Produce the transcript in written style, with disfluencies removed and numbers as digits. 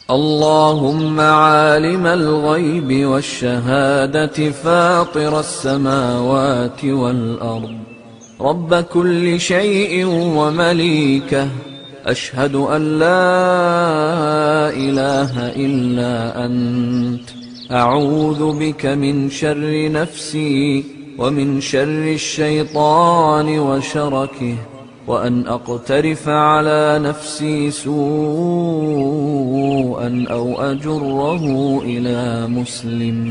اللهم عالم الغيب والشهادة فاطر السماوات والأرض رب كل شيء ومليكه، أشهد أن لا إله إلا أنت، أعوذ بك من شر نفسي ومن شر الشيطان وشركه، وأن أقترف على نفسي سوءا أو أجره إلى مسلم.